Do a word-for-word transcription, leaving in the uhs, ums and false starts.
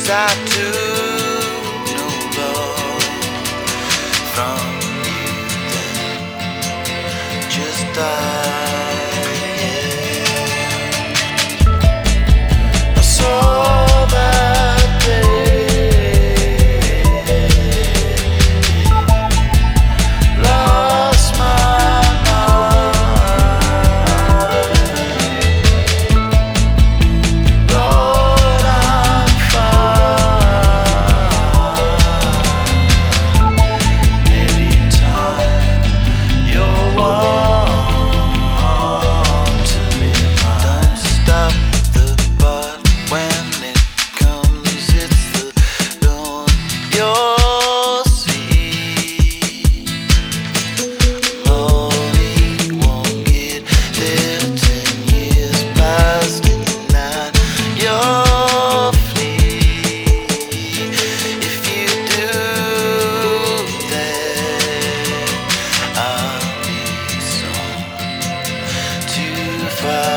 I took no love from you then, just die. I saw that day, lost my mind. Lord, I'm fine. Anytime you're warm to me, don't stop the but when it comes, it's the dawn you'll see. Morning won't get there ten years past midnight. You'll flee if you do that. I'll be so too far.